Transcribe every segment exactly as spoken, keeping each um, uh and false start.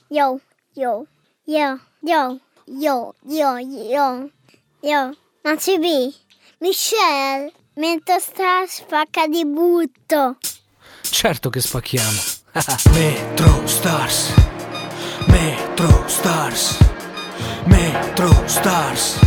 Yo, yo, yo, yo, yo, yo, yo, yo. Nancy B, Michelle, Mental Star spacca di butto. Certo che spacchiamo. Metro Stars, Metro Stars, Metro Stars,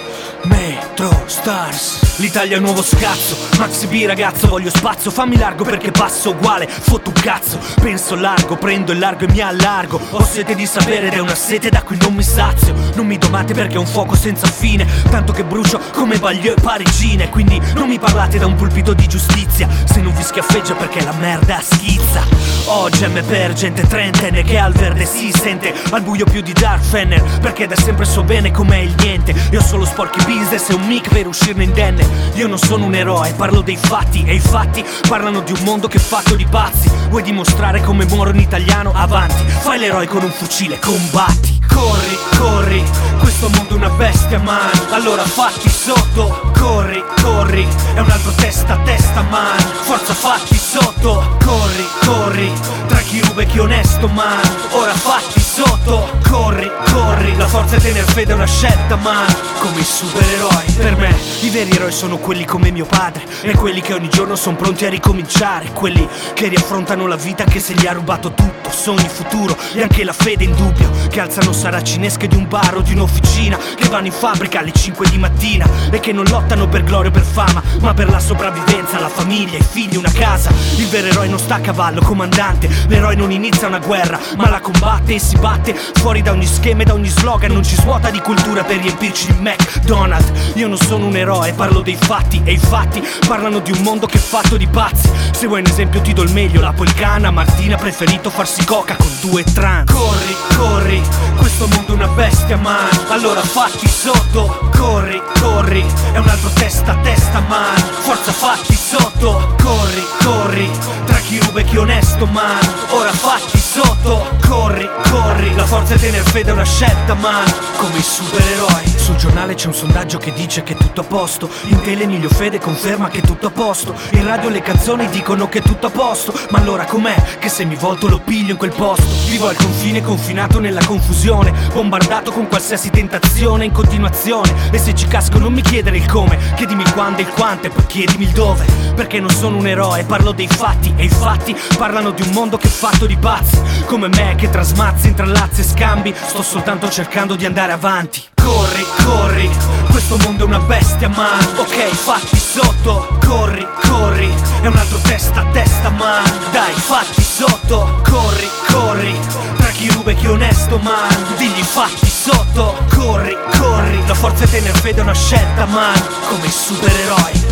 Metro Stars. L'Italia è un nuovo scazzo, Maxi B ragazzo, voglio spazio, fammi largo perché passo uguale, fotto un cazzo. Penso largo, prendo il largo e mi allargo. Ho sete di sapere ed è una sete da cui non mi sazio. Non mi domate perché è un fuoco senza fine, tanto che brucio come Baglieu parigine. Quindi non mi parlate da un pulpito di giustizia, se non vi schiaffeggia perché la merda schizza. Ho gemme per gente trentenne che al verde si sente, al buio più di Dark Fenner, perché da sempre so bene com'è il niente. Io ho solo sporchi business e un mic per uscirne indenne. Io non sono un eroe, parlo dei fatti, e i fatti parlano di un mondo che è fatto di pazzi. Vuoi dimostrare come muore un italiano? Avanti, fai l'eroe con un fucile, combatti. Corri, corri, questo mondo è una bestia man, allora fatti sotto. Corri, corri, è un altro testa a testa man, forza fatti sotto. Corri, corri, tra chi ruba e chi onesto man, ora fatti sotto. Corri, corri, la forza è tener fede è una scelta man, come i supereroi. Per me i veri eroi sono quelli come mio padre, e quelli che ogni giorno sono pronti a ricominciare, quelli che riaffrontano la vita anche se gli ha rubato tutto, sogni, futuro e anche la fede in dubbio, che alzano saracinesche di un bar o di un'officina, che vanno in fabbrica alle cinque di mattina e che non lottano per gloria o per fama, ma per la sopravvivenza, la famiglia, i figli, una casa. Il vero eroe non sta a cavallo, comandante, l'eroe non inizia una guerra ma la combatte e si batte fuori da ogni schema e da ogni slogan, non ci svuota di cultura per riempirci il McDonald's. Io non sono un eroe, parlo dei fatti, e i fatti parlano di un mondo che è fatto di pazzi. Se vuoi un esempio ti do il meglio, la Policana Martina ha preferito farsi coca con due trans. Corri, corri, questo mondo è una bestia man, allora fatti sotto. Corri, corri, è un altro testa a testa man, forza fatti sotto. Corri, corri, tra chi ruba e chi onesto man, ora fatti sotto. Corri, corri, la forza è tener fede è una scelta man, come i supereroi. Sul giornale c'è un sondaggio che dice che è tutto a posto, in tele Emilio Fede conferma che è tutto a posto, in radio le canzoni dicono che è tutto a posto. Ma allora com'è che se mi volto lo piglio in quel posto? Vivo al confine, confinato nella confusione, bombardato con qualsiasi tentazione in continuazione. E se ci casco non mi chiedere il come, chiedimi il quando e il quanto e poi chiedimi il dove. Perché non sono un eroe, parlo dei fatti, e i fatti parlano di un mondo che è fatto di pazzi, come me che tra smazzi, intrallazzi e scambi sto soltanto cercando di andare avanti. Corri, corri, questo mondo è una bestia man, ok fatti sotto. Corri, corri, è un altro testa a testa man, dai fatti sotto. Corri, corri, tra chi ruba e chi onesto man, digli fatti sotto. Corri, corri, la forza è tener fede è una scelta man, come i supereroi.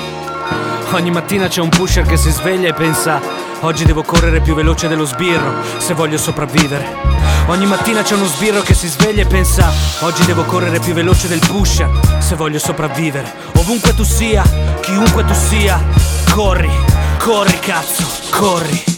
Ogni mattina c'è un pusher che si sveglia e pensa: oggi devo correre più veloce dello sbirro se voglio sopravvivere. Ogni mattina c'è uno sbirro che si sveglia e pensa: oggi devo correre più veloce del pusher se voglio sopravvivere. Ovunque tu sia, chiunque tu sia, corri, corri cazzo, corri.